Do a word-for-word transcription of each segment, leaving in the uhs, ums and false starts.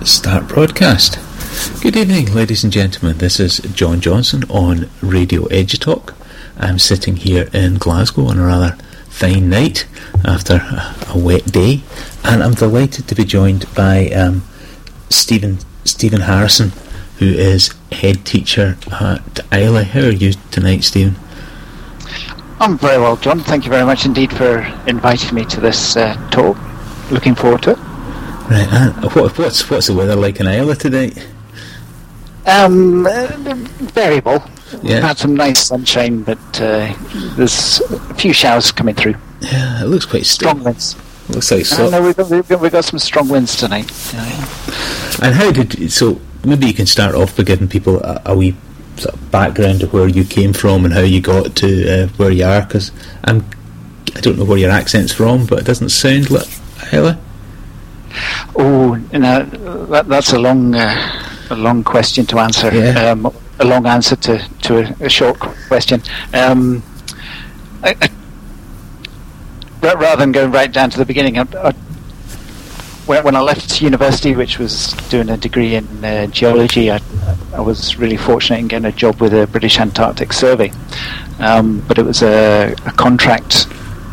Start broadcast. Good evening, ladies and gentlemen. This is John Johnson on Radio Edutalk. I'm sitting here in Glasgow on a rather fine night after a, a wet day, and I'm delighted to be joined by um, Stephen Stephen Harrison, who is head teacher at Islay. How are you tonight, Stephen? I'm very well, John. Thank you very much indeed for inviting me to this uh, talk. Looking forward to it. Right, and what, what's what's the weather like in Islay tonight? Um, uh, variable. Yeah. We've had some nice sunshine, but uh, there's a few showers coming through. Yeah, it looks quite strong still. winds. Looks like so. Uh, no, we've got, we've, got, we've got some strong winds tonight. Yeah. And how did so? Maybe you can start off by giving people a, a wee sort of background of where you came from and how you got to uh, where you are. Because I'm, I don't know where your accent's from, but it doesn't sound like Islay. Oh, no, that, that's a long, uh, a long question to answer. Yeah. Um, a long answer to, to a, a short question. Um, I, I, rather than going right down to the beginning, I, I, when I left university, which was doing a degree in uh, geology, I, I was really fortunate in getting a job with the British Antarctic Survey. Um, but it was a, a contract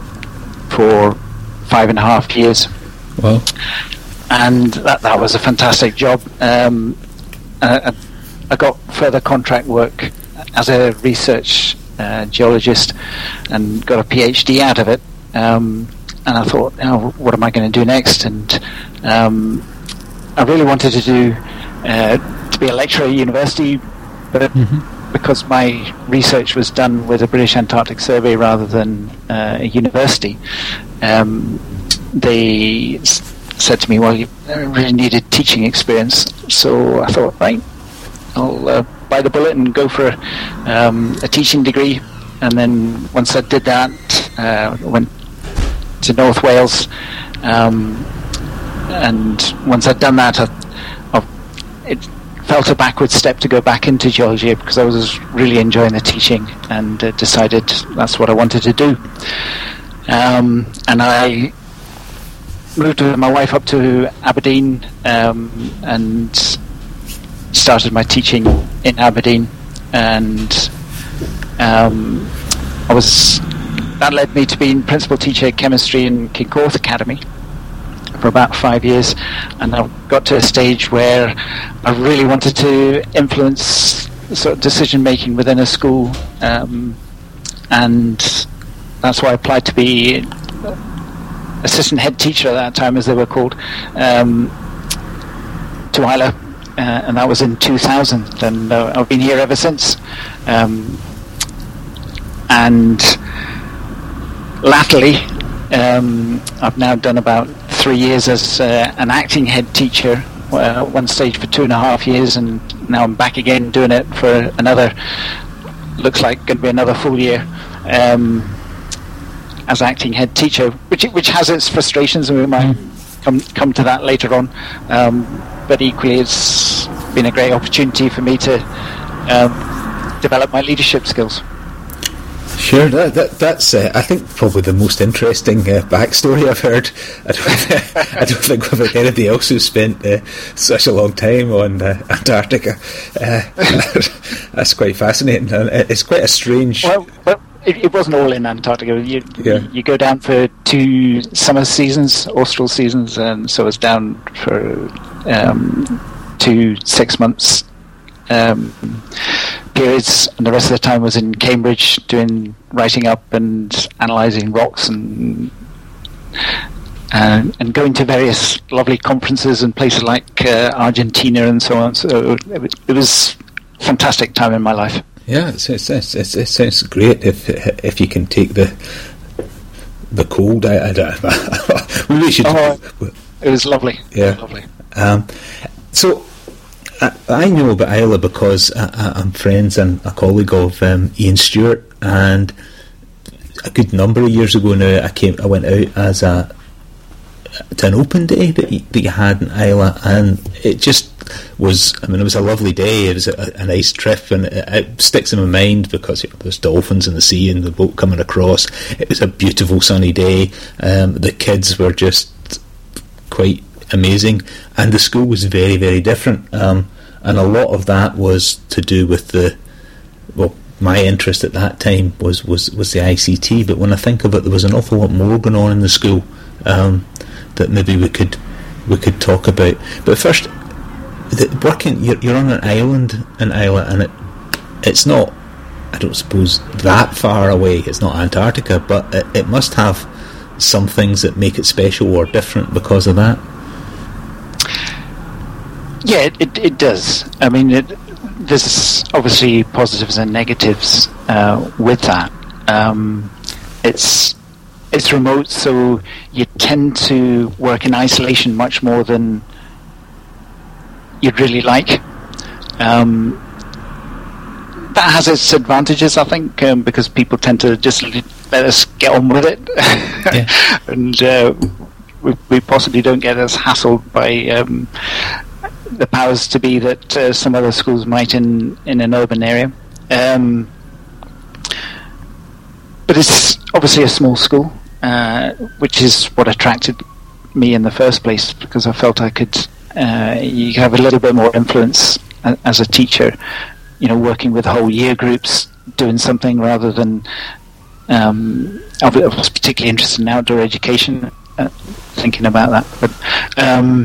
for five and a half years. Wow. And that, that was a fantastic job. Um, I, I got further contract work as a research uh, geologist and got a PhD out of it. Um, and I thought, oh, what am I going to do next? And um, I really wanted to do uh, to be a lecturer at university, but mm-hmm. because my research was done with the British Antarctic Survey rather than uh, a university, um, they s- said to me, well, you really needed teaching experience. So I thought, right, I'll uh, bite the bullet and go for um, a teaching degree. And then once I did that, uh, went to North Wales. Um, and once I'd done that, I, I, it felt a backward step to go back into geology because I was really enjoying the teaching and uh, decided that's what I wanted to do. Um, and I moved with my wife up to Aberdeen um, and started my teaching in Aberdeen, and um, I was that led me to being principal teacher of chemistry in Kincorth Academy for about five years, and I got to a stage where I really wanted to influence sort of decision making within a school, um, and that's why I applied to be assistant head teacher at that time, as they were called, um, to Islay, uh, and that was in two thousand, and uh, I've been here ever since. Um, and latterly, um, I've now done about three years as uh, an acting head teacher, uh, one stage for two and a half years, and now I'm back again doing it for another, looks like going to be another full year. Um, as acting head teacher, which which has its frustrations, and we might come come to that later on. Um, but equally, it's been a great opportunity for me to um, develop my leadership skills. Sure, that, that that's uh, I think probably the most interesting uh, backstory I've heard. I don't, I don't think we've had anybody else who's spent uh, such a long time on uh, Antarctica. Uh, that's quite fascinating, and it's quite a strange. Well, well It, it wasn't all in Antarctica. You, yeah. you go down for two summer seasons, austral seasons, and so I was down for um, two six months um, periods, and the rest of the time was in Cambridge doing writing up and analysing rocks and uh, and going to various lovely conferences in places like uh, Argentina and so on. So it, it was a fantastic time in my life. Yeah, it's, it's, it's, it's, it sounds great if if you can take the the cold. I, I don't. we really should. Oh, it was lovely. Yeah, it was lovely. Um, so I, I know about Islay because I, I, I'm friends and a colleague of um, Ian Stewart, and a good number of years ago now, I came. I went out as a to an open day that you, that you had in Islay, and it just was, I mean, it was a lovely day. It was a, a nice trip, and it, it sticks in my mind because, you know, there's dolphins in the sea and the boat coming across. It was a beautiful sunny day. Um, the kids were just quite amazing, and the school was very, very different, um, and a lot of that was to do with the, well, my interest at that time was, was, was the I C T, but when I think of it, there was an awful lot more going on in the school um, that maybe we could we could talk about. But first, the, working you're, you're on an island in Islay, and it it's not, I don't suppose, that far away. It's not Antarctica, but it, it must have some things that make it special or different because of that. Yeah, it, it, it does. I mean, it, there's obviously positives and negatives uh, with that. Um, it's it's remote, so you tend to work in isolation much more than you'd really like. Um, that has its advantages, I think, um, because people tend to just let us get on with it, yeah. and uh, we, we possibly don't get as hassled by um, the powers to be that uh, some other schools might in, in an urban area. Um, but it's obviously a small school, uh, which is what attracted me in the first place, because I felt I could uh, you have a little bit more influence a, as a teacher, you know, working with whole year groups, doing something rather than um, I was particularly interested in outdoor education, uh, thinking about that. But um,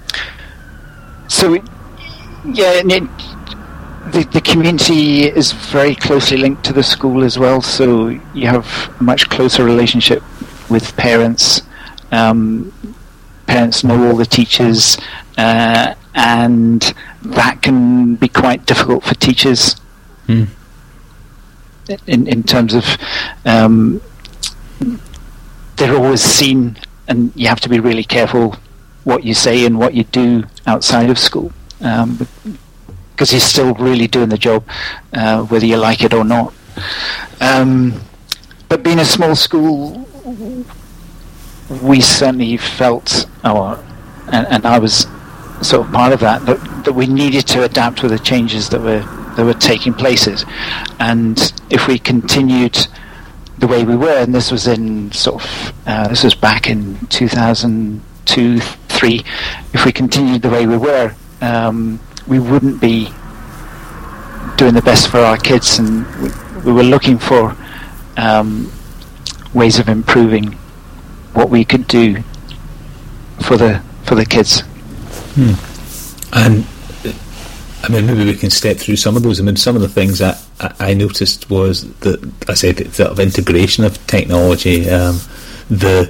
so, it, yeah, and it, the, the community is very closely linked to the school as well, so you have a much closer relationship with parents. Um, parents know all the teachers, uh, and that can be quite difficult for teachers mm. in, in terms of um, they're always seen, and you have to be really careful what you say and what you do outside of school, um, because you're still really doing the job, uh, whether you like it or not. Um, but being a small school, we certainly felt, oh, and, and I was sort of part of that, that, that we needed to adapt with the changes that were that were taking places, and if we continued the way we were, and this was in sort of uh, this was back in two thousand two, three. If we continued the way we were, um, we wouldn't be doing the best for our kids, and we, we were looking for um, ways of improving what we could do for the for the kids. Hmm. And I mean, maybe we can step through some of those. I mean, some of the things that I noticed was that, I said, the sort of integration of technology. Um, the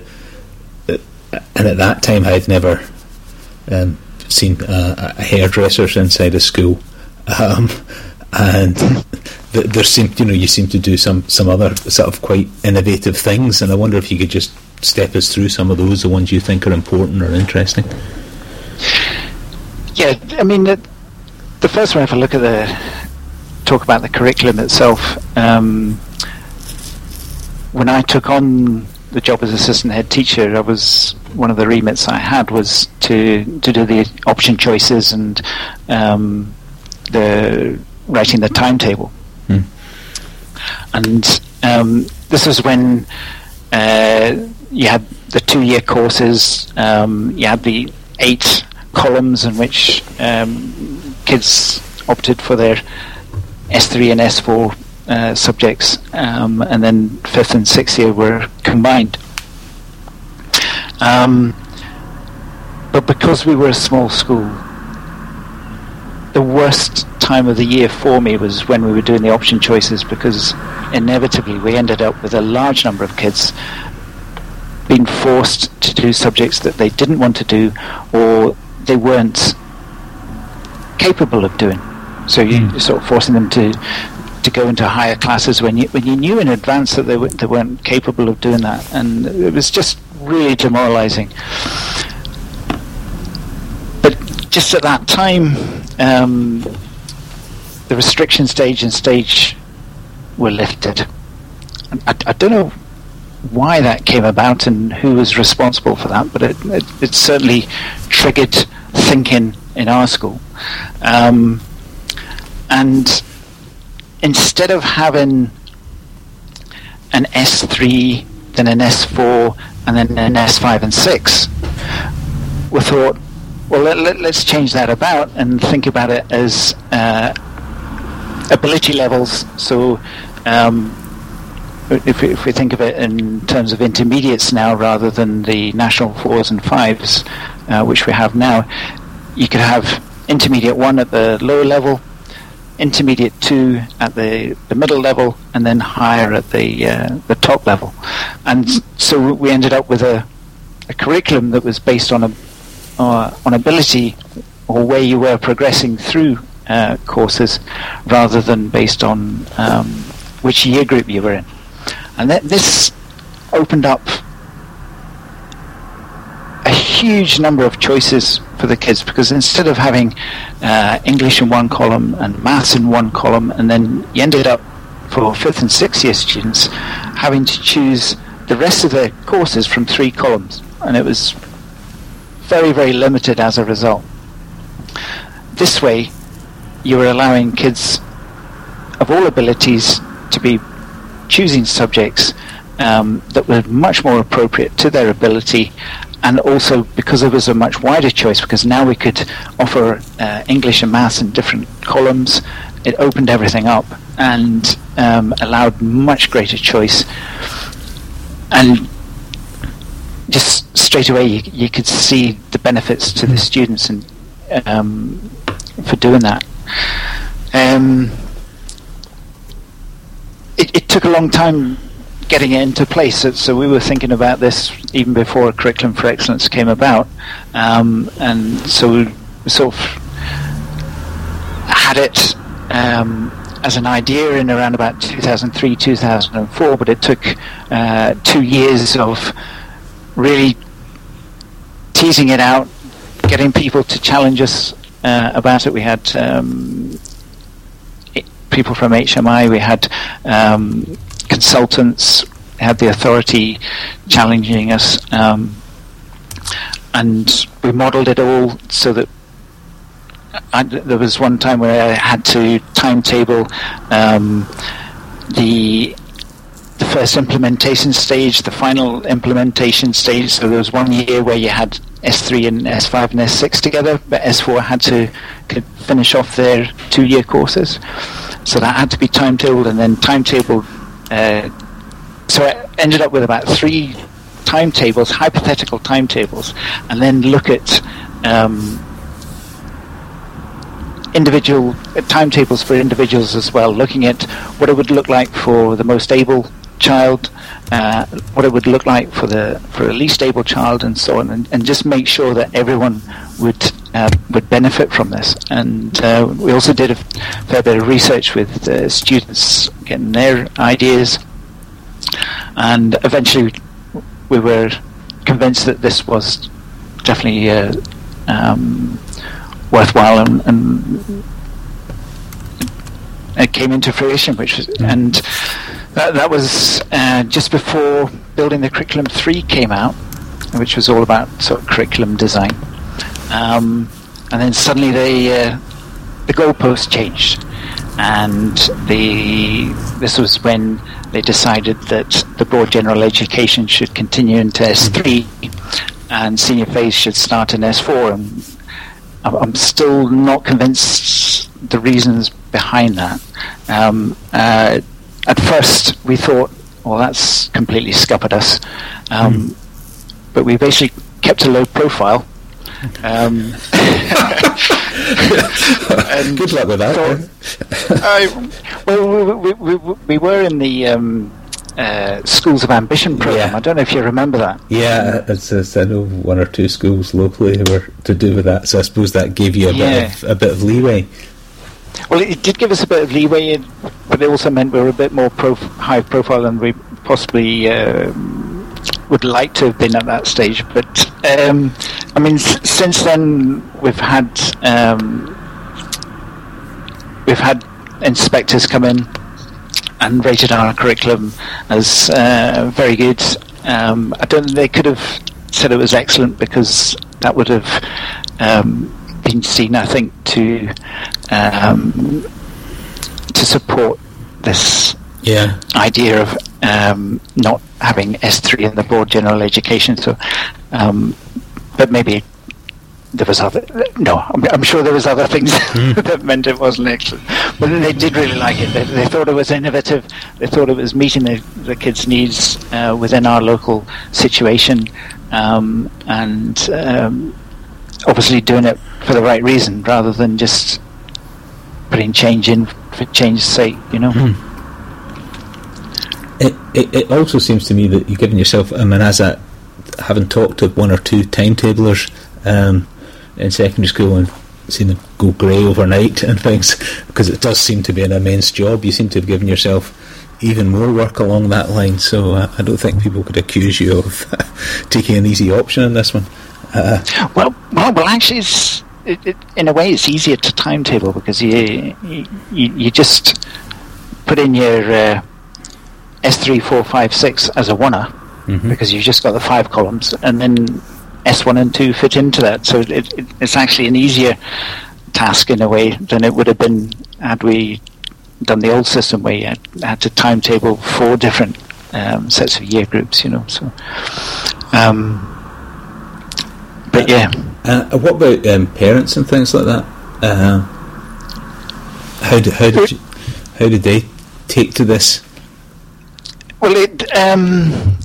and at that time, I'd never um, seen a, a hairdresser inside a school, um, and th- there seemed, you know, you seem to do some some other sort of quite innovative things. And I wonder if you could just step us through some of those, the ones you think are important or interesting. Yeah, I mean, the, the first one, if I look at the talk about the curriculum itself, um, when I took on the job as assistant head teacher, I was one of the remits I had was to to do the option choices and um, the writing the timetable. Hmm. And um, this was when uh, you had the two-year courses. Um, you had the eight columns in which um, kids opted for their S three and S four uh, subjects, um, and then fifth and sixth year were combined. Um, but because we were a small school, the worst time of the year for me was when we were doing the option choices, because inevitably we ended up with a large number of kids being forced to do subjects that they didn't want to do or they weren't capable of doing. So you mm. sort of forcing them to to go into higher classes when you when you knew in advance that they w- they weren't capable of doing that, and it was just really demoralising. But just at that time, um, the restriction stage and stage were lifted. I, I don't know why that came about and who was responsible for that, but it, it, it certainly triggered thinking in our school. Um, and instead of having an S three, then an S four, and then an S five and six, we thought, well, let, let, let's change that about and think about it as uh, ability levels. So um, if, we, if we think of it in terms of intermediates now rather than the national fours and fives, uh, which we have now, you could have intermediate one at the lower level, intermediate two at the, the middle level, and then higher at the uh, the top level. And so we ended up with a, a curriculum that was based on a uh, on ability or where you were progressing through uh, courses, rather than based on um, which year group you were in. And th- this opened up a huge number of choices for the kids, because instead of having uh, English in one column and maths in one column, and then you ended up for fifth and sixth year students having to choose the rest of their courses from three columns, and it was very, very limited as a result. This way, you were allowing kids of all abilities to be choosing subjects um, that were much more appropriate to their ability. And also, because there was a much wider choice, because now we could offer uh, English and maths in different columns, it opened everything up and um, allowed much greater choice. And just straight away, you, you could see the benefits to the students and um, for doing that. Um, it, it took a long time getting it into place, so, so we were thinking about this even before Curriculum for Excellence came about, um, and so we sort of had it um, as an idea in around about two thousand three, two thousand four, but it took uh, two years of really teasing it out, getting people to challenge us uh, about it. We had um, people from H M I, we had um, consultants, had the authority challenging us, um, and we modelled it all so that I, there was one time where I had to timetable um, the the first implementation stage, the final implementation stage. So there was one year where you had S three and S five and S six together, but S four had to could finish off their two-year courses. So that had to be timetabled, and then timetabled. Uh, so I ended up with about three timetables, hypothetical timetables, and then look at um, individual uh, timetables for individuals as well, looking at what it would look like for the most able child, uh, what it would look like for the for the least able child, and so on, and, and just make sure that everyone would uh, would benefit from this. And uh, we also did a fair bit of research with uh, students, getting their ideas, and eventually we were convinced that this was definitely uh, um, worthwhile, and, and it came into fruition, which was, and that, that was uh, just before Building the Curriculum three came out, which was all about sort of curriculum design. Um, and then suddenly they, uh, the goalposts changed, and the this was when they decided that the broad general education should continue into S three, and senior phase should start in S four. And I'm still not convinced the reasons behind that. Um, uh, at first, we thought, well, that's completely scuppered us, um, mm. but we basically kept a low profile. Um, and Good luck with that. Thought, uh, well, we, we, we, we were in the um, uh, Schools of Ambition program. Yeah. I don't know if you remember that. Yeah, it's, it's, I know one or two schools locally who were to do with that, so I suppose that gave you a yeah. bit of a bit of leeway. Well, it did give us a bit of leeway, but it also meant we were a bit more prof- high profile than we possibly uh, would like to have been at that stage. But um, I mean, s- since then we've had um, we've had inspectors come in and rated our curriculum as uh, very good. Um, I don't think they could have said it was excellent, because that would have um, been seen, I think, to um, to support this yeah. idea of um, not having S three in the broad general education. So, um, but maybe there was other no I'm, I'm sure there was other things mm. that meant it wasn't excellent, but they did really like it. They, they thought it was innovative. They thought it was meeting the, the kids' needs uh, within our local situation, um, and um, obviously doing it for the right reason rather than just putting change in for change's sake, you know. mm. it, it, it also seems to me that you're giving yourself, I mean, as a having talked to one or two timetablers um, in secondary school and seen them go grey overnight and things, because it does seem to be an immense job. You seem to have given yourself even more work along that line, so uh, I don't think people could accuse you of taking an easy option in this one. Uh, well, well, well, actually, it's, it, it, in a way, it's easier to timetable because you you, you just put in your uh, S three, four, five, six as a oneer, mm-hmm. because you've just got the five columns, and then S one and two fit into that. So it, it, it's actually an easier task in a way than it would have been had we done the old system where you had, had to timetable four different um, sets of year groups, you know. So, um, but yeah. Uh, what about um, parents and things like that? Uh, how did how did you, how did they take to this? Well, it. Um,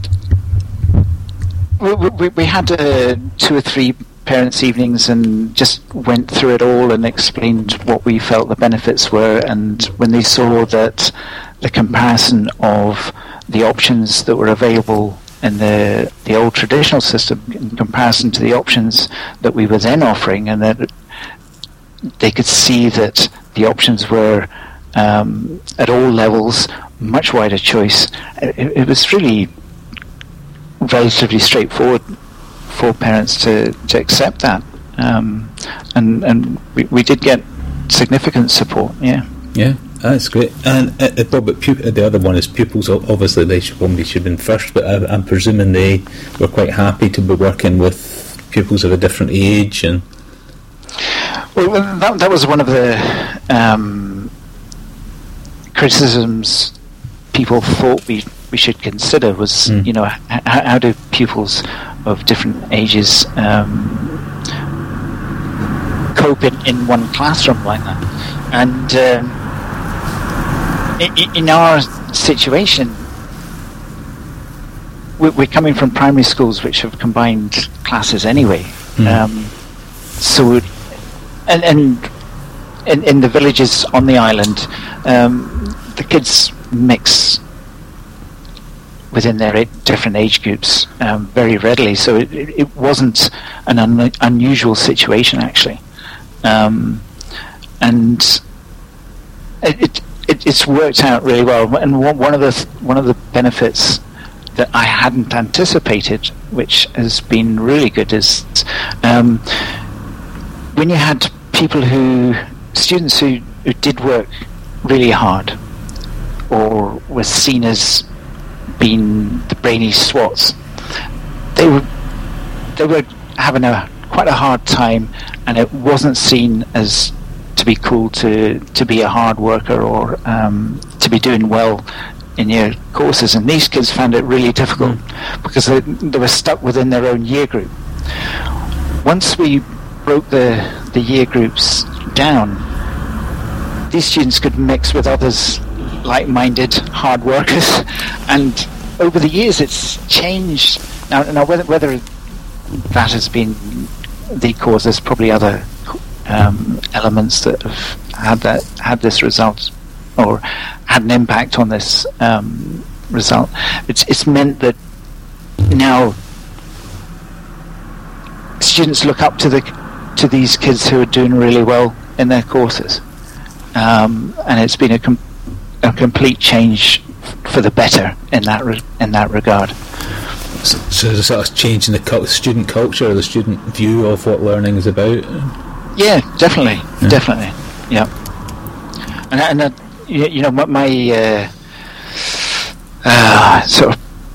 We, we, we had uh, two or three parents' evenings and just went through it all and explained what we felt the benefits were. And when they saw that the comparison of the options that were available in the the old traditional system in comparison to the options that we were then offering, and that they could see that the options were um, at all levels much wider choice, it, it was really relatively straightforward for parents to, to accept that, um, and and we, we did get significant support. Yeah, yeah, that's great. And uh, uh, but pu- the other one is pupils. Obviously, they should probably should have been first, but I, I'm presuming they were quite happy to be working with pupils of a different age. And well, that that was one of the um, criticisms people thought we. we should consider was, mm. you know, h- how do pupils of different ages um, cope in, in one classroom like that? And um, in, in our situation, we're, we're coming from primary schools which have combined classes anyway. Mm. Um, so, and, and in, in the villages on the island, um, the kids mix within their eight different age groups um, very readily, so it, it wasn't an un- unusual situation actually, um, and it, it, it it's worked out really well. And one of the th- one of the benefits that I hadn't anticipated, which has been really good, is um, when you had people who students who, who did work really hard or were seen as being the brainy swats, they were they were having a quite a hard time, and it wasn't seen as to be cool to to be a hard worker or um, to be doing well in your courses. And these kids found it really difficult mm. because they, they were stuck within their own year group. Once we broke the the year groups down, these students could mix with others like-minded hard workers, and over the years it's changed. Now, now whether, whether that has been the cause, there's probably other um, elements that have had that had this result or had an impact on this um, result. It's it's meant that now students look up to the to these kids who are doing really well in their courses, um, and it's been a com- a complete change f- for the better in that re- in that regard. So, so there's a sort of change in the cu- student culture, or the student view of what learning is about. Yeah, definitely, yeah. definitely, yeah. And, and uh, you, you know, my uh, uh, sort of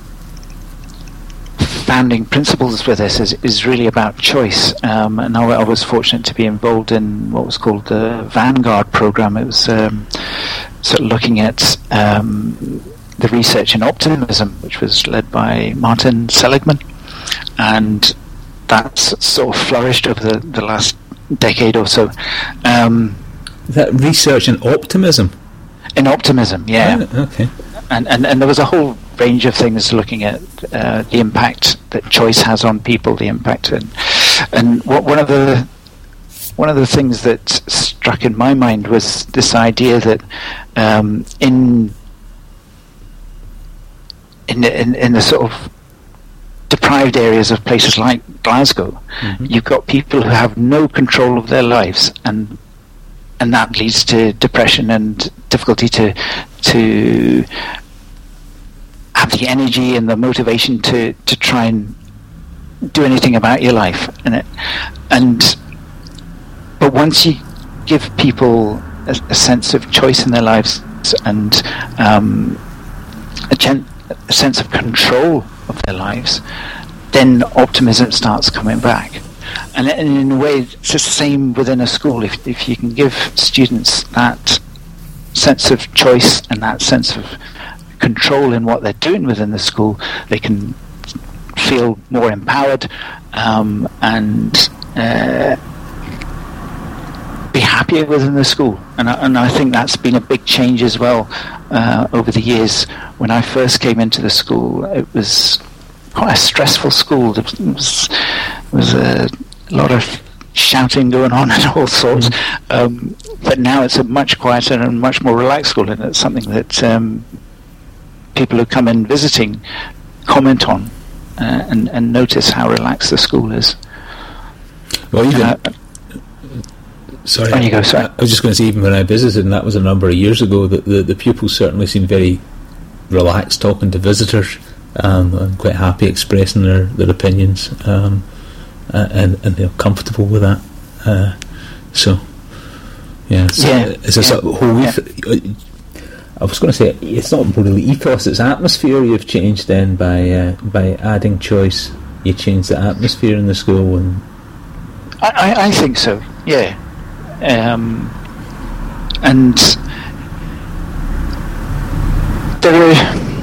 founding principles for this is, is really about choice. Um, and I, I was fortunate to be involved in what was called the Vanguard program. It was um, sort of looking at um, the research in optimism, which was led by Martin Seligman. And that's sort of flourished over the, the last decade or so. Um, that research in optimism? In optimism, yeah. Oh, okay. And, and and there was a whole range of things looking at uh, the impact that choice has on people, the impact, and and what, one of the one of the things that struck in my mind was this idea that um, in in the, in in the sort of deprived areas of places like Glasgow, mm-hmm. you've got people who have no control of their lives, and and that leads to depression and difficulty to to have the energy and the motivation to, to try and do anything about your life. And it, and but once you give people a, a sense of choice in their lives and um, a, gen- a sense of control of their lives, then optimism starts coming back. And in a way, it's the same within a school. If if you can give students that sense of choice and that sense of control in what they're doing within the school, they can feel more empowered um, and uh, be happier within the school. And I, and I think that's been a big change as well uh, over the years. When I first came into the school, it was quite a stressful school. There was, there was a lot of shouting going on and all sorts. Mm-hmm. Um, but now it's a much quieter and much more relaxed school, and it's something that um, people who come in visiting comment on uh, and, and notice how relaxed the school is. Well, even, uh, sorry, on you go, sorry. I, I was just going to say, even when I visited, and that was a number of years ago, that the, the pupils certainly seemed very relaxed talking to visitors, um, and quite happy expressing their, their opinions, um, uh, and, and they're comfortable with that. Uh, so, yeah, so yeah, it's a yeah, sort of whole yeah. eth- I was going to say, it's not really ethos, it's atmosphere you've changed then by uh, by adding choice. You changed the atmosphere in the school. And I, I, I think so, yeah. Um, and there are,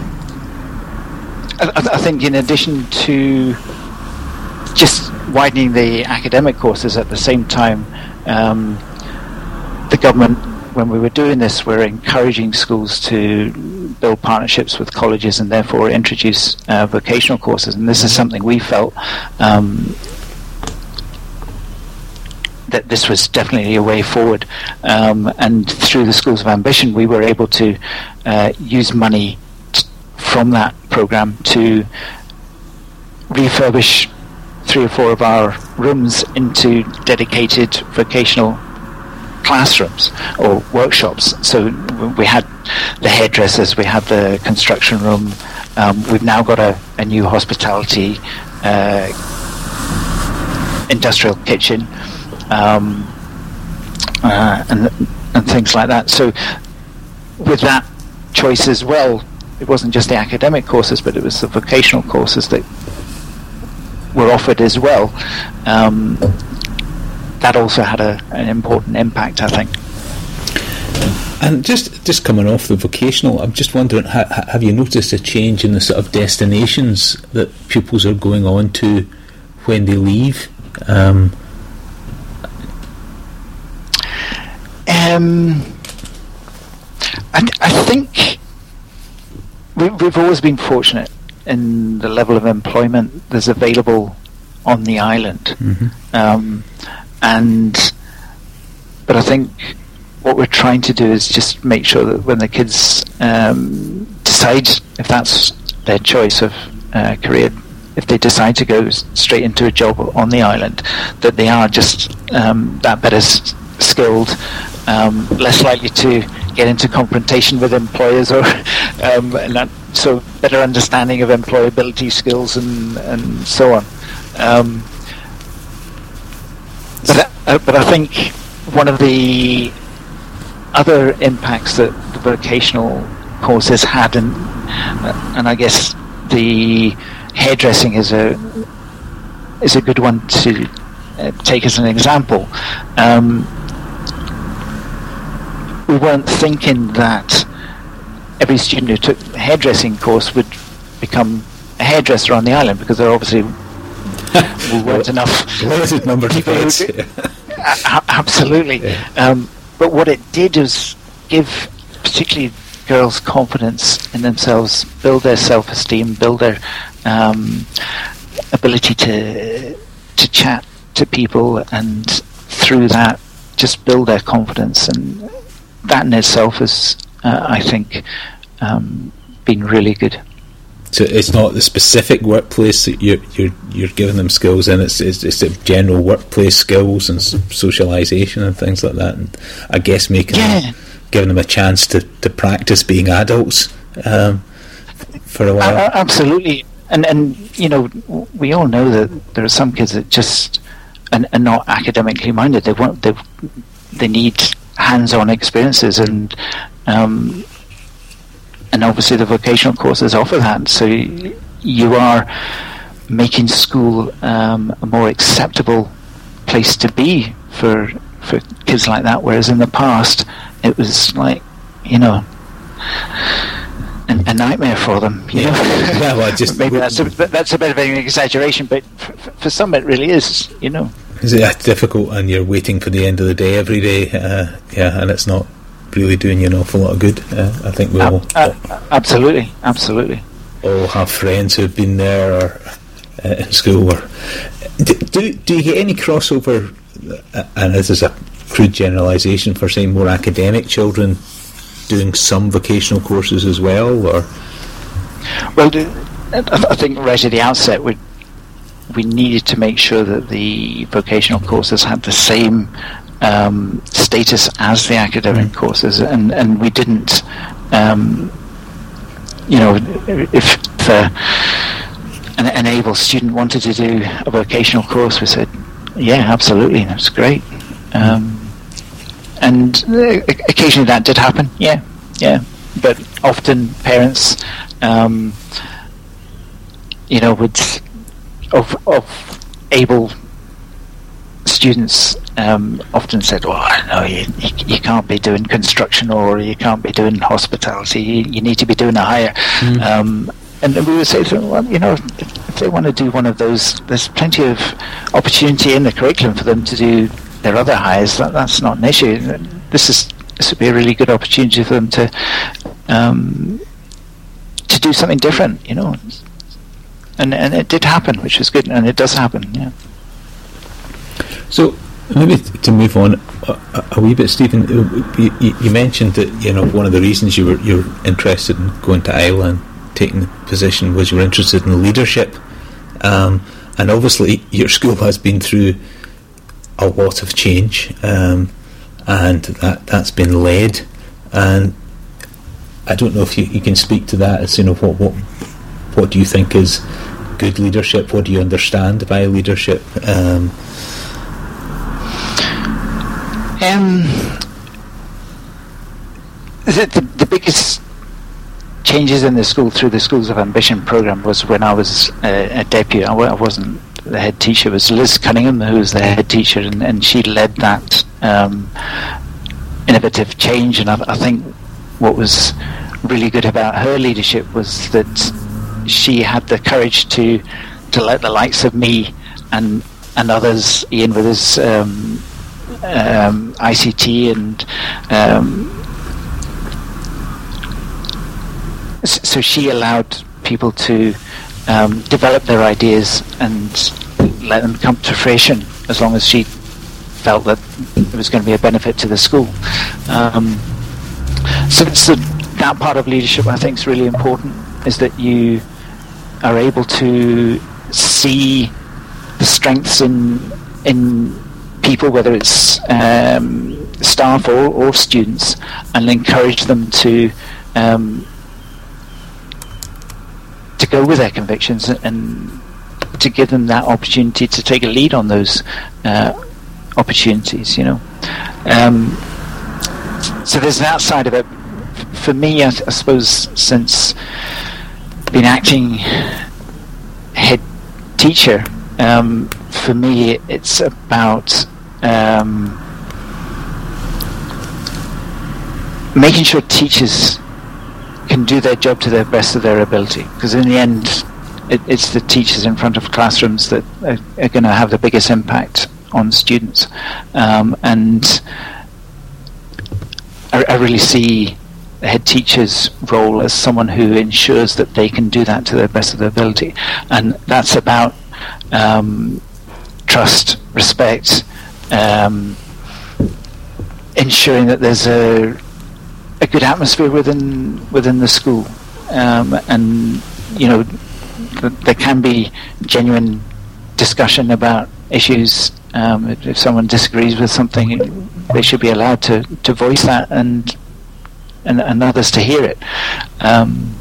I, I think in addition to just widening the academic courses at the same time, um, the government, when we were doing this, we're encouraging schools to build partnerships with colleges and therefore introduce uh, vocational courses. And this is something we felt um, that this was definitely a way forward. Um, and through the Schools of Ambition, we were able to uh, use money t- from that program to refurbish three or four of our rooms into dedicated vocational classrooms or workshops. So we had the hairdressers, we had the construction room, um, we've now got a, a new hospitality uh, industrial kitchen, um, uh, and and things like that. So with that choice as well, it wasn't just the academic courses, but it was the vocational courses that were offered as well. Um, that also had a, an important impact, I think. And just just coming off the vocational, I'm just wondering, ha, have you noticed a change in the sort of destinations that pupils are going on to when they leave? Um, um, I, I think we, we've always been fortunate in the level of employment that's available on the island. Mm-hmm. Um, and but I think what we're trying to do is just make sure that when the kids um, decide, if that's their choice of uh, career, if they decide to go straight into a job on the island, that they are just um, that better s- skilled, um, less likely to get into confrontation with employers, or um, and that, so better understanding of employability skills and and so on. Um, but uh, but I think one of the other impacts that the vocational courses had, and uh, and I guess the hairdressing is a is a good one to uh, take as an example. Um, we weren't thinking that every student who took the hairdressing course would become a hairdresser on the island, because there are obviously we weren't enough. Limited number of kids. A- absolutely. Yeah. Um, but what it did was give particularly girls confidence in themselves, build their self-esteem, build their um, ability to to chat to people, and through that just build their confidence. And that in itself has, uh, I think, um, been really good. So it's not the specific workplace that you're you're, you're giving them skills in. It's it's, it's the general workplace skills and socialisation and things like that. And I guess making yeah. them, giving them a chance to, to practice being adults um, for a while. Uh, absolutely, and and you know, we all know that there are some kids that just are, are not academically minded. They want they they need hands-on experiences, and um, and obviously the vocational courses offer that. So you are making school um, a more acceptable place to be for for kids like that. Whereas in the past, it was like, you know, a, a nightmare for them. You yeah. know, yeah, well, just maybe that's a, that's a bit of an exaggeration, but for, for some it really is. You know, is it difficult, and you're waiting for the end of the day every day? Uh, yeah, and it's not really doing you an awful lot of good. Uh, I think we all, uh, uh, absolutely, absolutely. all have friends who've been there or uh, in school. Or do, do do you get any crossover? Uh, and this is a crude generalisation for saying more academic children doing some vocational courses as well, or? Well, I think right at the outset we we needed to make sure that the vocational courses had the same um, status as the academic mm. courses, and and we didn't. Um, you know, if uh, an, an able student wanted to do a vocational course, we said, yeah, absolutely, that's great. Um, and uh, occasionally that did happen, yeah, yeah. But often parents, um, you know, would of of able students um, often said, "Well, no, you, you you can't be doing construction, or you can't be doing hospitality. You, you need to be doing a higher." Mm. Um, and we would say to them, well, you know, if, if they want to do one of those, there's plenty of opportunity in the curriculum for them to do their other hires. That, that's not an issue. This is this would be a really good opportunity for them to um, to do something different, you know. And and it did happen, which was good, and it does happen, yeah. So maybe to move on a, a wee bit, Stephen, you, you mentioned that, you know, one of the reasons you were you're interested in going to Islay, taking the position, was you were interested in leadership, um, and obviously your school has been through a lot of change, um, and that that's been led, and I don't know if you, you can speak to that as, you know, what what what do you think is good leadership? What do you understand by leadership? Um, Um, the, the, the biggest changes in the school through the Schools of Ambition program was when I was uh, a deputy. I, w- I wasn't the head teacher. It was Liz Cunningham who was the head teacher, and, and she led that um, innovative change. And I, I think what was really good about her leadership was that she had the courage to to let the likes of me and and others, Ian with his um, Um, I C T, and um, so she allowed people to um, develop their ideas and let them come to fruition, as long as she felt that it was going to be a benefit to the school. Um, so, so that part of leadership, I think, is really important, is that you are able to see the strengths in in people, whether it's um, staff or, or students, and encourage them to um, to go with their convictions, and to give them that opportunity to take a lead on those uh, opportunities, you know. Um, so there's that side of it. For me, I, I suppose, since being acting head teacher, um, for me it's about Um, making sure teachers can do their job to the best of their ability, because in the end it, it's the teachers in front of classrooms that are, are going to have the biggest impact on students. Um, and I, I really see the head teacher's role as someone who ensures that they can do that to the best of their ability. And that's about um, trust, respect, um, ensuring that there's a a good atmosphere within within the school, um, and you know th- there can be genuine discussion about issues. Um, if, if someone disagrees with something, they should be allowed to, to voice that and, and and others to hear it. Um,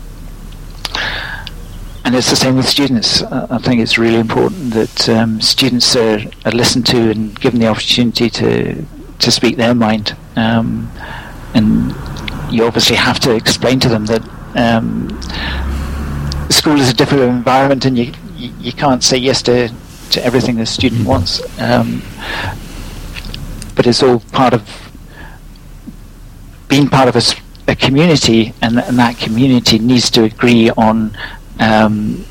and it's the same with students. Uh, I think it's really important that um, students are, are listened to and given the opportunity to to speak their mind. Um, and you obviously have to explain to them that um, school is a difficult environment, and you you, you can't say yes to, to everything the student wants. Um, but it's all part of being part of a, a community, and, and that community needs to agree on um,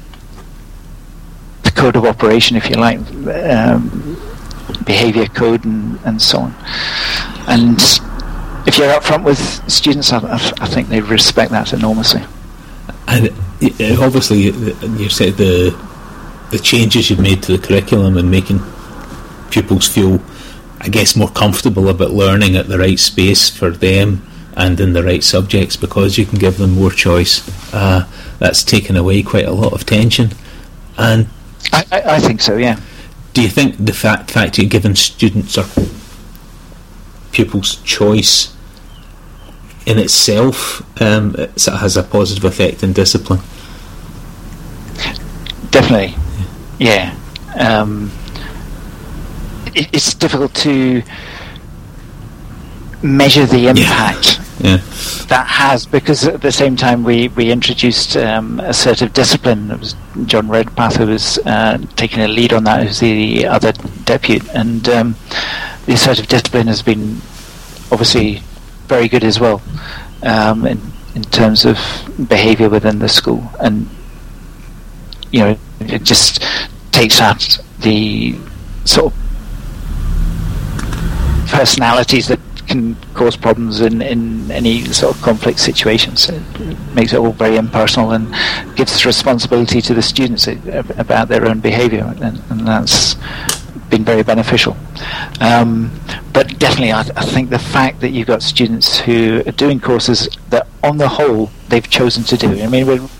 the code of operation, if you like, um, behaviour code, and, and so on. And if you're upfront with students, I, I think they respect that enormously. And uh, obviously, you said the the changes you've made to the curriculum and making pupils feel, I guess, more comfortable about learning at the right space for them and in the right subjects, because you can give them more choice. Uh, that's taken away quite a lot of tension. And I, I, I think so, yeah. Do you think the fact fact you're giving students or pupils choice in itself um, it has a positive effect in discipline? Definitely, yeah. Um, it, it's difficult to measure the impact yeah. Yeah. that has, because at the same time we, we introduced um, assertive discipline. It was John Redpath who was uh, taking a lead on that, who's the other depute, and um, the assertive discipline has been obviously very good as well, um, in, in terms of behaviour within the school. And you know, it just takes out the sort of personalities that can cause problems in, in any sort of conflict situations. It makes it all very impersonal and gives responsibility to the students about their own behaviour, and, and that's been very beneficial. Um, but definitely, I, I think the fact that you've got students who are doing courses that, on the whole, they've chosen to do. I mean, we're,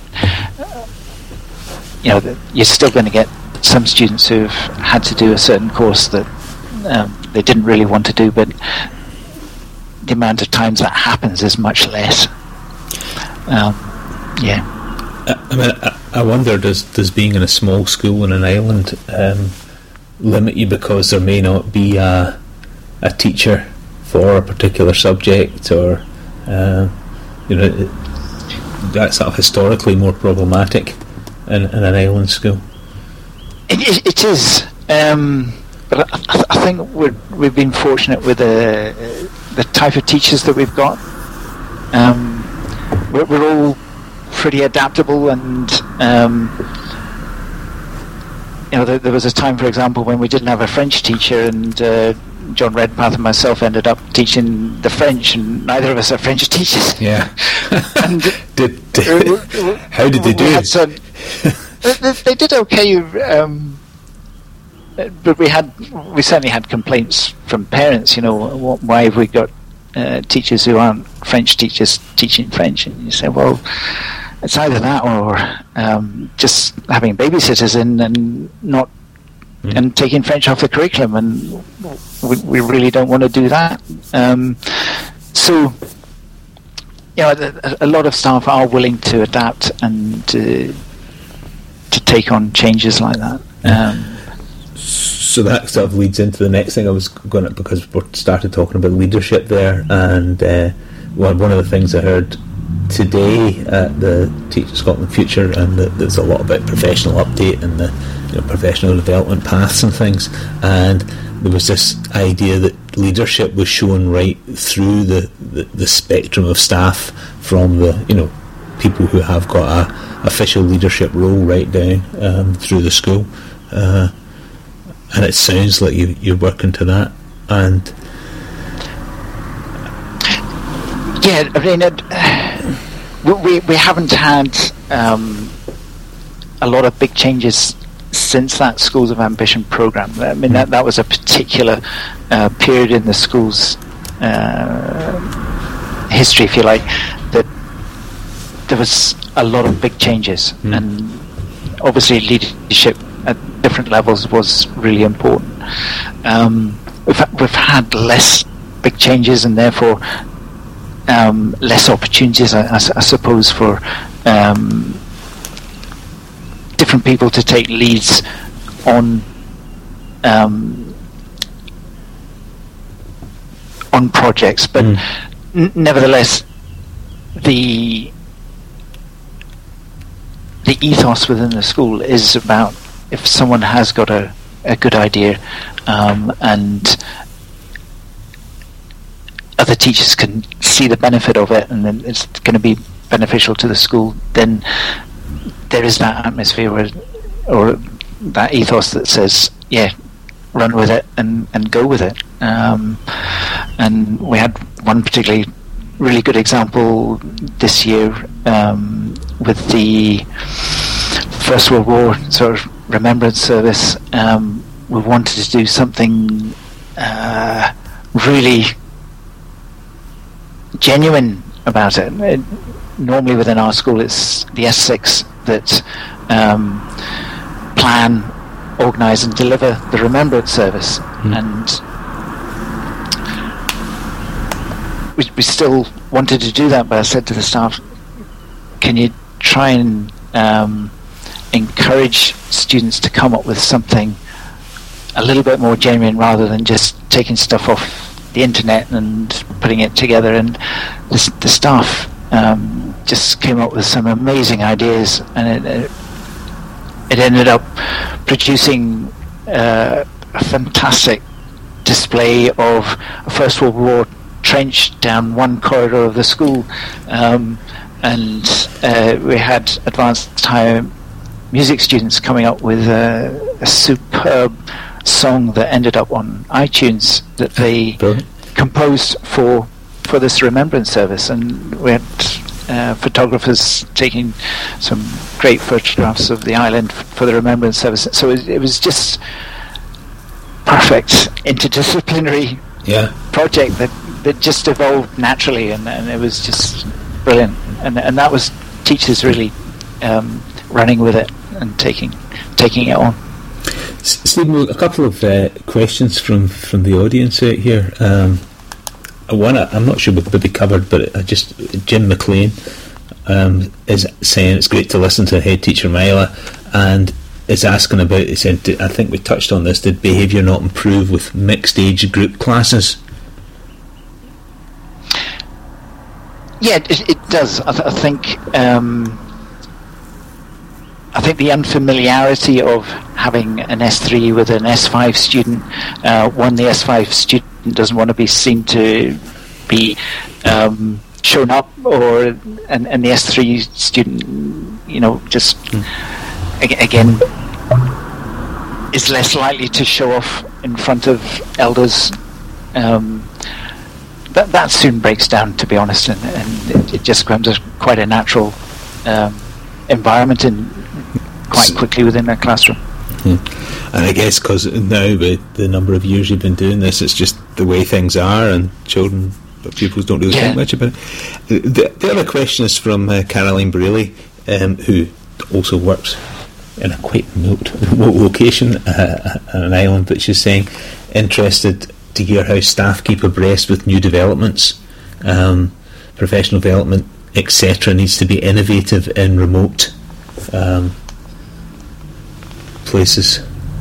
you know, you're still going to get some students who've had to do a certain course that um, they didn't really want to do, but the amount of times that happens is much less. Um, yeah. I, I mean, I, I wonder, does does being in a small school in an island um, limit you because there may not be a a teacher for a particular subject, or uh, you know, it, that's sort of historically more problematic in, in an island school? It, it, it is, um, but I, I think we're, we've been fortunate with the the type of teachers that we've got. Um, we're, we're all pretty adaptable, and um, you know, there, there was a time, for example, when we didn't have a French teacher, and uh, John Redpath and myself ended up teaching the French, and neither of us are French teachers. Yeah. and did, did, uh, how did they do it? Some, they, they did okay, um, but we had we certainly had complaints from parents. You know, why have we got uh, teachers who aren't French teachers teaching French? And you say, well, it's either that or um, just having babysitters in and not mm. and taking French off the curriculum, and we, we really don't want to do that. Um, so, you know, a, a lot of staff are willing to adapt and to to take on changes like that. Um, so that sort of leads into the next thing I was going to, because we started talking about leadership there, and uh, one one of the things I heard today at the Teach Scotland Future, and the, there's a lot about professional update and the, you know, professional development paths and things, and there was this idea that leadership was shown right through the, the, the spectrum of staff, from the, you know, people who have got a official leadership role right down um, through the school, uh, and it sounds like you, you're working to that. And yeah, I mean, it, we we haven't had um, a lot of big changes since that Schools of Ambition program. I mean, that that was a particular uh, period in the school's uh, history, if you like, that there was a lot of big changes, mm. and obviously leadership at different levels was really important. Um, we've ha- we've had less big changes, and therefore um, less opportunities, I, I, I suppose, for um, different people to take leads on um, on projects. But mm. n- nevertheless, the the ethos within the school is about, if someone has got a, a good idea um, and other teachers can see the benefit of it, and then it's going to be beneficial to the school, then there is that atmosphere where, or that ethos that says, yeah, run with it and, and go with it. Um, and we had one particularly really good example this year um, with the First World War sort of remembrance service. Um, we wanted to do something uh, really genuine about it. it. Normally within our school it's the S six that um, plan, organise and deliver the remembrance service, mm. and we, we still wanted to do that, but I said to the staff, can you try and um, encourage students to come up with something a little bit more genuine rather than just taking stuff off the internet and putting it together. And the, the staff um, just came up with some amazing ideas, and it, it, it ended up producing uh, a fantastic display of a First World War trench down one corridor of the school, um, and uh, we had advanced higher music students coming up with a, a superb song that ended up on iTunes that they Brilliant. composed for for this remembrance service, and we had uh, photographers taking some great photographs of the island f- for the remembrance service. So it, it was just perfect interdisciplinary yeah. project that, that just evolved naturally, and, and it was just brilliant. And and that was teachers really um, running with it and taking taking it on. Stephen, a couple of uh, questions from, from the audience out here. Um, one, I'm not sure we've maybe covered, but I just Jim McLean um, is saying it's great to listen to head teacher Myla, and is asking about, he said, I think we touched on this, did behaviour not improve with mixed age group classes? Yeah, it, it does. I, th- I think um, I think the unfamiliarity of having an S three with an S five student, uh, one, the S five student doesn't want to be seen to be um, shown up, or and, and the S three student, you know, just mm. ag- again is less likely to show off in front of elders. Um, that that soon breaks down, to be honest, and, and it, it just becomes a, quite a natural um, environment in quite quickly within a classroom. Mm-hmm. And I guess because now with the number of years you've been doing this, it's just the way things are, and children, pupils don't really yeah. think much about it. The, the other question is from uh, Caroline Braley, um, who also works in a quite remote, remote location uh, on an island, but she's saying, interested to hear how staff keep abreast with new developments, um, professional development, et cetera, needs to be innovative in remote um, places.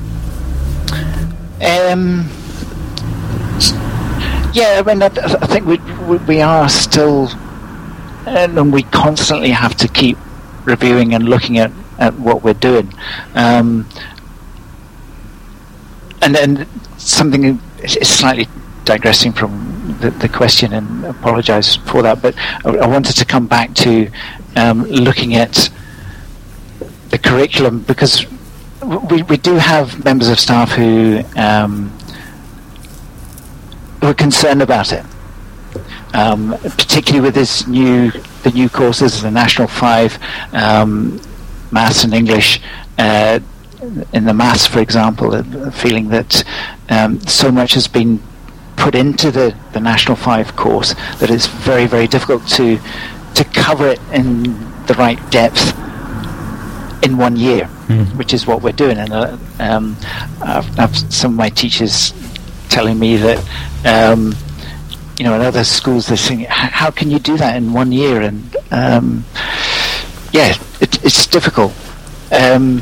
Um, yeah, I mean, I, I think we, we we are still, and we constantly have to keep reviewing and looking at, at what we're doing. Um, and then something is slightly digressing from the, the question, and apologise for that. But I, I wanted to come back to um, looking at the curriculum, because we we do have members of staff who um, who are concerned about it, um, particularly with this new the new courses, the National Five, um, Maths and English. Uh, in the maths, for example, the feeling that um, so much has been put into the, the National Five course that it's very, very difficult to to cover it in the right depth in one year, mm. which is what we're doing. And uh, um, I've, I've some of my teachers telling me that um, you know, in other schools they're saying, how can you do that in one year? And um, yeah, it, it's difficult. Um,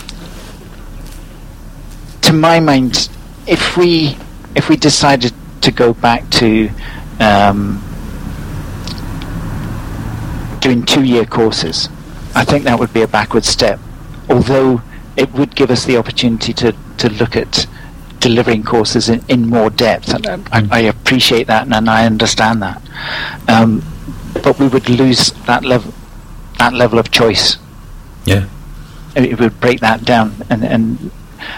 to my mind, if we if we decided to go back to um, doing two-year courses, I think that would be a backward step. Although it would give us the opportunity to, to look at delivering courses in, in more depth, and I, I appreciate that, and, and I understand that. Um, but we would lose that level that level of choice. Yeah, it would break that down, and and.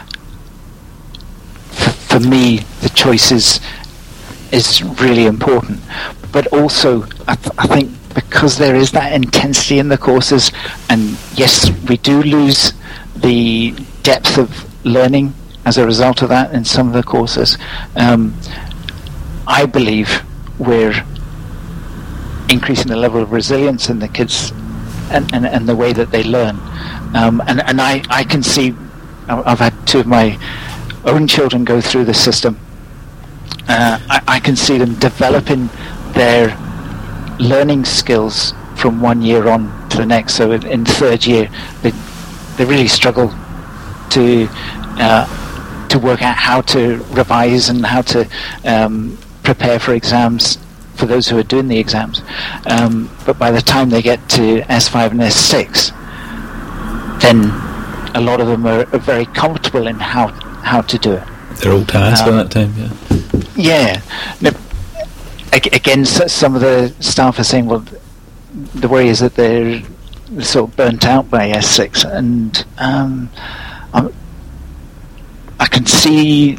For me, the choice is, is really important. But also, I, th- I think because there is that intensity in the courses, and yes, we do lose the depth of learning as a result of that in some of the courses, um, I believe we're increasing the level of resilience in the kids and, and, and the way that they learn. Um, and, and I, I can see, I've had two of my own children go through the system. Uh, I, I can see them developing their learning skills from one year on to the next. So in, in third year, they they really struggle to uh, to work out how to revise and how to um, prepare for exams for those who are doing the exams. Um, but by the time they get to S five and S six, then a lot of them are, are very comfortable in how how to do it. They're old hands um, by that time, yeah. Yeah. Now, again, some of the staff are saying, well, the worry is that they're sort of burnt out by S six, and um, I'm, I can see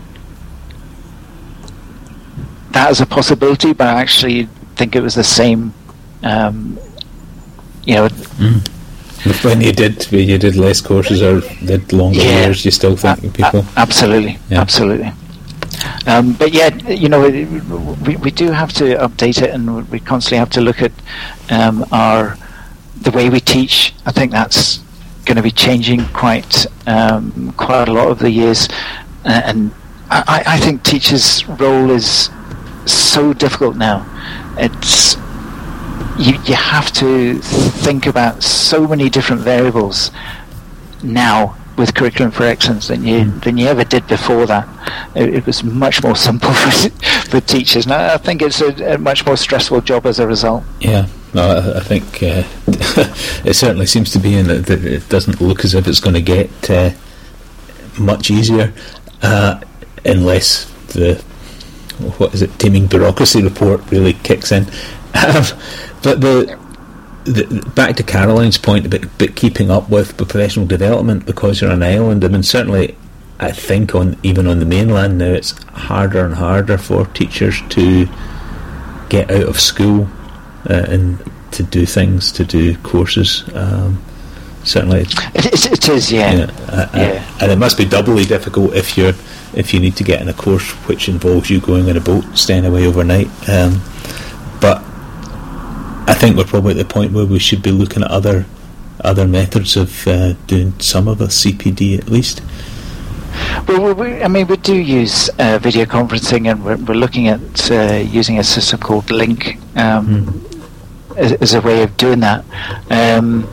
that as a possibility, but I actually think it was the same, um, you know. Mm. When you did, when you did less courses or did longer yeah, years, you still think a- people? A- absolutely, yeah. absolutely. Um, but yeah, you know, we we do have to update it, and we constantly have to look at um, our the way we teach. I think that's going to be changing quite um, quite a lot of the years, uh, and I, I think teachers' role is so difficult now. It's You, you have to think about so many different variables now with Curriculum for Excellence than you mm. than you ever did before that. It, it was much more simple for, for teachers. And I think it's a, a much more stressful job as a result. Yeah, no, I, I think uh, it certainly seems to be, and it, it doesn't look as if it's going to get uh, much easier uh, unless the what is it, teeming bureaucracy report really kicks in. Um, but the, the back to Caroline's point about, about keeping up with professional development because you're on an island. I mean, certainly, I think on even on the mainland now, it's harder and harder for teachers to get out of school uh, and to do things, to do courses. Um, certainly, it, it, it is, yeah. yeah, uh, yeah. Uh, and it must be doubly difficult if you're if you need to get in a course which involves you going on a boat, staying away overnight. Um, but I think we're probably at the point where we should be looking at other other methods of uh, doing some of a C P D at least. Well, we, I mean, we do use uh, video conferencing, and we're, we're looking at uh, using a system called Link um, mm. as, as a way of doing that. Um,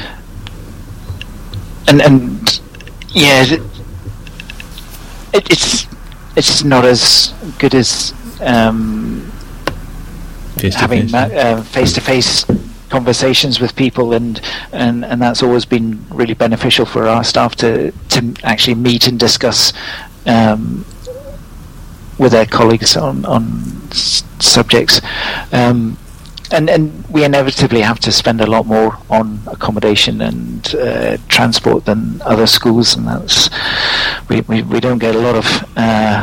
and and yeah, it, it, it's it's not as good as um, having ma- uh, face-to-face conversations with people, and, and, and that's always been really beneficial for our staff to, to actually meet and discuss um, with their colleagues on on s- subjects. Um, And, and we inevitably have to spend a lot more on accommodation and uh, transport than other schools, and that's we, we, we don't get a lot of uh,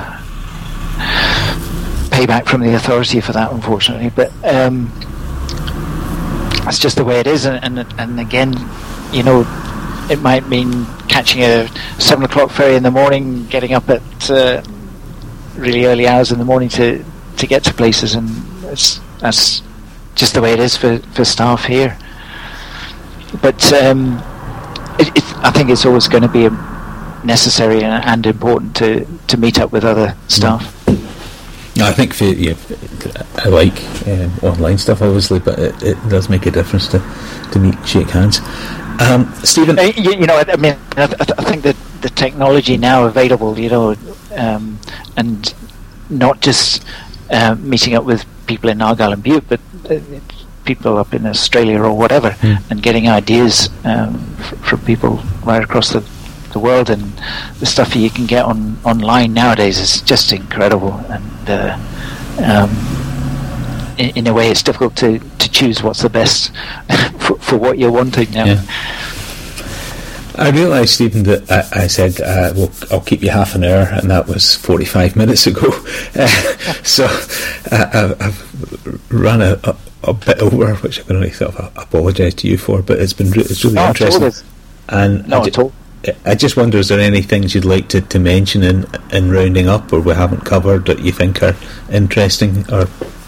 payback from the authority for that, unfortunately. But um, that's just the way it is. And, and and again, you know, it might mean catching a seven o'clock ferry in the morning, getting up at uh, really early hours in the morning to to get to places, and it's, that's just the way it is for, for staff here. But um, it, it, I think it's always going to be necessary and, and important to, to meet up with other staff. No, I think for, yeah, I like um, online stuff obviously, but it, it does make a difference to, to meet, shake hands. Um, Stephen, uh, you, you know, I, I mean, I, th- I think that the technology now available, you know, um, and not just uh, meeting up with people in Argyll and Bute, but uh, people up in Australia or whatever, mm. and getting ideas um, f- from people right across the, the world, and the stuff you can get on online nowadays is just incredible. And uh, um, in, in a way, it's difficult to, to choose what's the best for, for what you're wanting now. Yeah. I realised, Stephen, that I, I said, uh, well, I'll keep you half an hour, and that was forty-five minutes ago. Uh, so uh, I've run a, a, a bit over, which I'm going to sort of apologise to you for, but it's been re- it's really no, interesting. At all. And no, I, at all. I just wonder, is there any things you'd like to, to mention in, in rounding up, or we haven't covered that you think are interesting? Or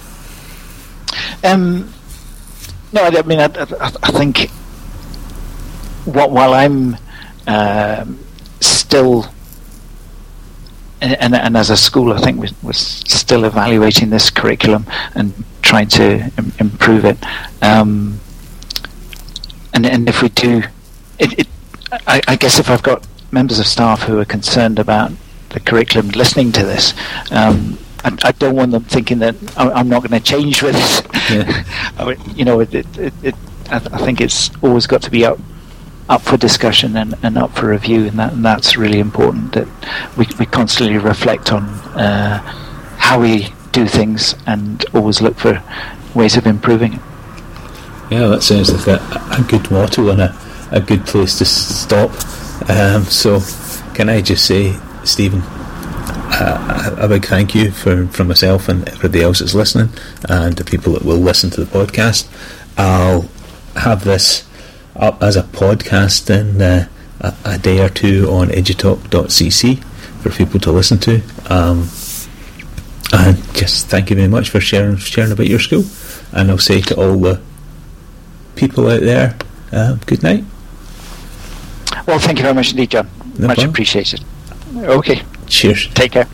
um, no, I, I mean, I, I, I think. What, while I'm uh, still, and, and, and as a school, I think we're, we're still evaluating this curriculum and trying to im- improve it. Um, and and if we do, it, it I, I guess if I've got members of staff who are concerned about the curriculum listening to this, um, I, I don't want them thinking that I'm, I'm not going to change with this. Yeah. I mean, you know, it, it, it, it, I, I think it's always got to be up. up for discussion and, and up for review, and that and that's really important, that we we constantly reflect on uh, how we do things and always look for ways of improving it. Yeah, that sounds like a, a good motto and a, a good place to stop. Um, so can I just say, Stephen, uh, a, a big thank you for, for myself and everybody else that's listening, and the people that will listen to the podcast. I'll have this up as a podcast in uh, a, a day or two on edutalk dot c c for people to listen to. Um, and just thank you very much for sharing sharing about your school. And I'll say to all the people out there, uh, good night. Well, thank you very much indeed, John. No much problem. appreciated. Okay. Cheers. Take care.